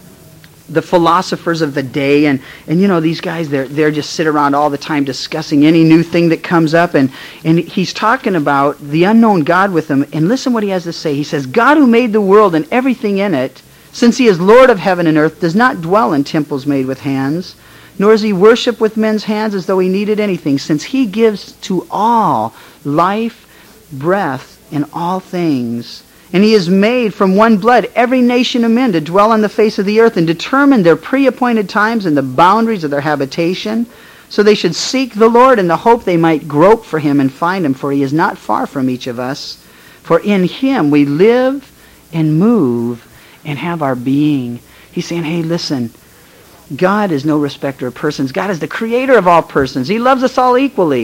the philosophers of the day, and, and you know, these guys, they're, they're just sit around all the time discussing any new thing that comes up, and, and he's talking about the unknown God with them, and listen what he has to say. He says, God who made the world and everything in it, since he is Lord of heaven and earth, does not dwell in temples made with hands, nor is he worshipped with men's hands as though he needed anything, since he gives to all life, breath, and all things. And he has made from one blood every nation of men to dwell on the face of the earth, and determined their pre-appointed times and the boundaries of their habitation, so they should seek the Lord in the hope they might grope for him and find him, for he is not far from each of us. For in him we live and move and have our being. He's saying, hey, listen, God is no respecter of persons. God is the creator of all persons. He loves us all equally.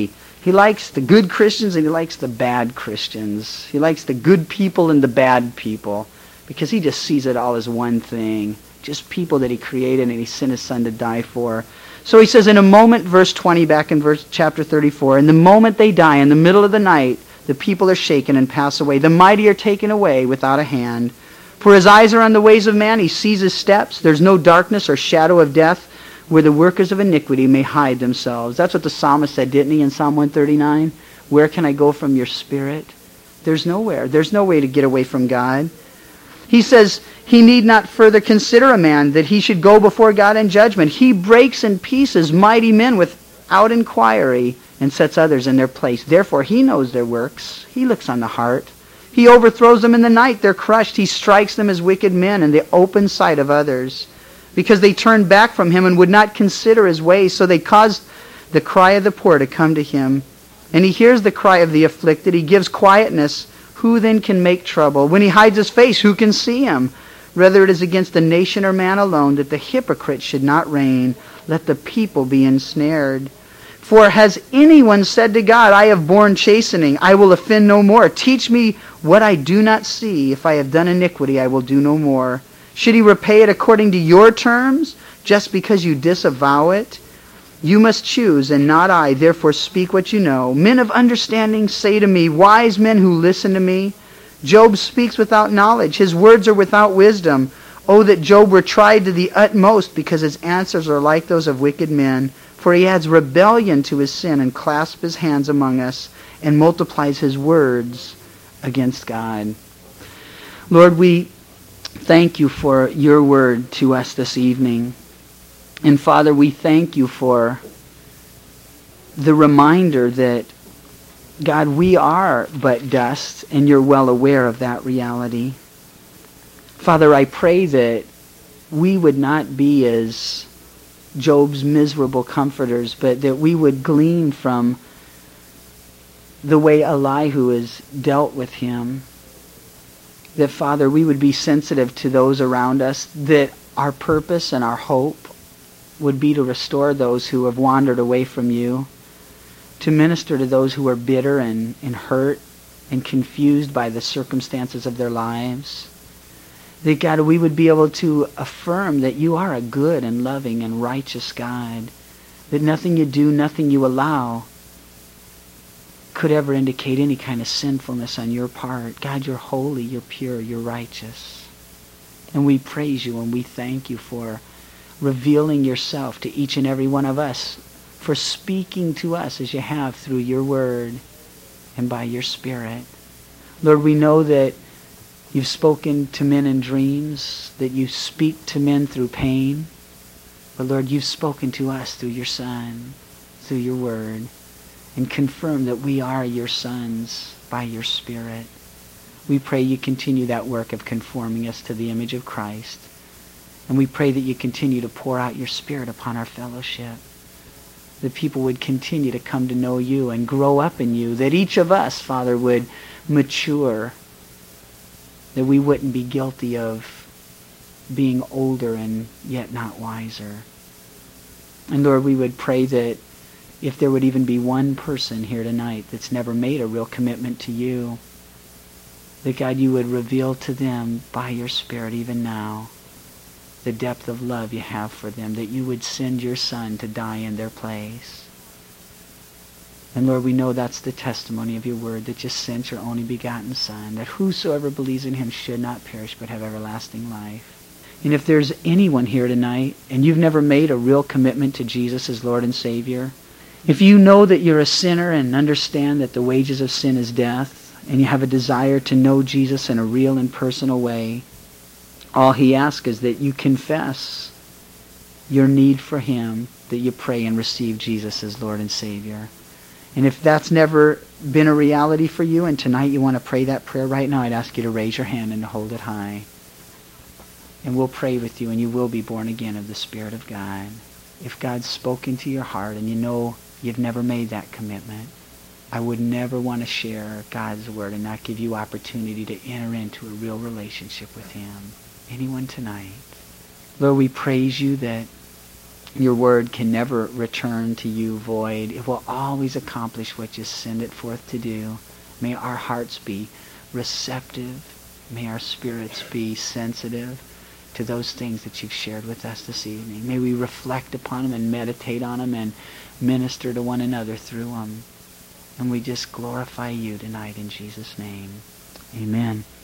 He likes the good Christians and he likes the bad Christians. He likes the good people and the bad people because he just sees it all as one thing. Just people that he created and he sent his son to die for. So he says in a moment, verse twenty, back in verse chapter thirty-four, in the moment they die, in the middle of the night, the people are shaken and pass away. The mighty are taken away without a hand. For his eyes are on the ways of man. He sees his steps. There's no darkness or shadow of death where the workers of iniquity may hide themselves. That's what the psalmist said, didn't he, in Psalm one thirty-nine? Where can I go from your spirit? There's nowhere. There's no way to get away from God. He says he need not further consider a man that he should go before God in judgment. He breaks in pieces mighty men without inquiry and sets others in their place. Therefore, he knows their works. He looks on the heart. He overthrows them in the night. They're crushed. He strikes them as wicked men in the open sight of others, because they turned back from him and would not consider his ways. So they caused the cry of the poor to come to him. And he hears the cry of the afflicted. He gives quietness. Who then can make trouble? When he hides his face, who can see him? Whether it is against the nation or man alone, that the hypocrite should not reign. Let the people be ensnared. For has anyone said to God, I have borne chastening, I will offend no more. Teach me what I do not see. If I have done iniquity, I will do no more. Should he repay it according to your terms, just because you disavow it? You must choose, and not I. Therefore speak what you know. Men of understanding say to me, wise men who listen to me. Job speaks without knowledge. His words are without wisdom. Oh, that Job were tried to the utmost, because his answers are like those of wicked men. For he adds rebellion to his sin, and clasps his hands among us, and multiplies his words against God. Lord, we thank you for your word to us this evening. And Father, we thank you for the reminder that, God, we are but dust, and you're well aware of that reality. Father, I pray that we would not be as Job's miserable comforters, but that we would glean from the way Elihu has dealt with him. That, Father, we would be sensitive to those around us, that our purpose and our hope would be to restore those who have wandered away from you, to minister to those who are bitter and, and hurt and confused by the circumstances of their lives. That, God, we would be able to affirm that you are a good and loving and righteous God, that nothing you do, nothing you allow could ever indicate any kind of sinfulness on your part. God, you're holy, you're pure, you're righteous. And we praise you and we thank you for revealing yourself to each and every one of us, for speaking to us as you have through your word and by your Spirit. Lord, we know that you've spoken to men in dreams, that you speak to men through pain. But Lord, you've spoken to us through your Son, through your word, and confirm that we are your sons by your Spirit. We pray you continue that work of conforming us to the image of Christ. And we pray that you continue to pour out your Spirit upon our fellowship, that people would continue to come to know you and grow up in you, that each of us, Father, would mature, that we wouldn't be guilty of being older and yet not wiser. And Lord, we would pray that if there would even be one person here tonight that's never made a real commitment to you, that God, you would reveal to them by your Spirit even now the depth of love you have for them, that you would send your Son to die in their place. And Lord, we know that's the testimony of your word, that you sent your only begotten Son, that whosoever believes in him should not perish but have everlasting life. And if there's anyone here tonight and you've never made a real commitment to Jesus as Lord and Savior, if you know that you're a sinner and understand that the wages of sin is death, and you have a desire to know Jesus in a real and personal way, all he asks is that you confess your need for him, that you pray and receive Jesus as Lord and Savior. And if that's never been a reality for you, and tonight you want to pray that prayer right now, I'd ask you to raise your hand and to hold it high. And we'll pray with you, and you will be born again of the Spirit of God. If God's spoken to your heart and you know you've never made that commitment, I would never want to share God's word and not give you opportunity to enter into a real relationship with him. Anyone tonight? Lord, we praise you that Your word can never return to you void. It will always accomplish what you send it forth to do. May our hearts be receptive. May our spirits be sensitive to those things that you've shared with us this evening. May we reflect upon them and meditate on them and minister to one another through them. And we just glorify you tonight in Jesus' name. Amen.